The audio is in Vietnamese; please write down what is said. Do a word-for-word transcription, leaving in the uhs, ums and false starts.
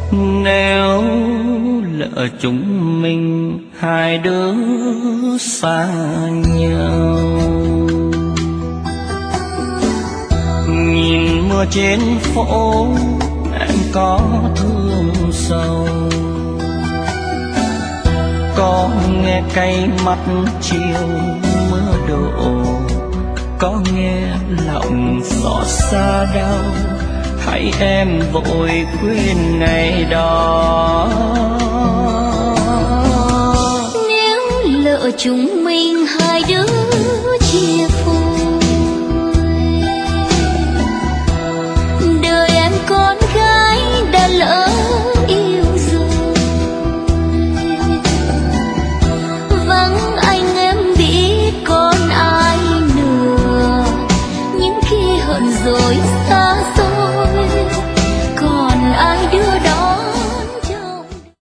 Nếu lỡ chúng mình hai đứa xa nhau, nhìn mưa trên phố em có thương sâu, có nghe cay mắt chiều mưa đổ, có nghe lòng xót xa đau. Hãy em vội quên ngày đó. Nếu lỡ chúng mình hai đứa chia